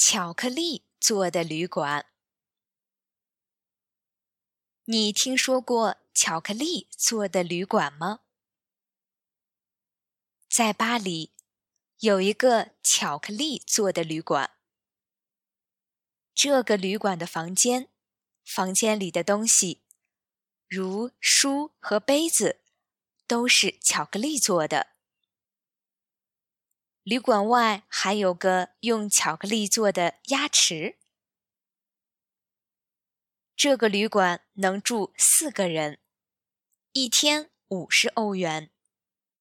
巧克力做的旅馆。你听说过巧克力做的旅馆吗？在巴黎，有一个巧克力做的旅馆。这个旅馆的房间里的东西，如书和杯子，都是巧克力做的。旅馆外还有个用巧克力做的鸭池。这个旅馆能住4个人，1天50欧元。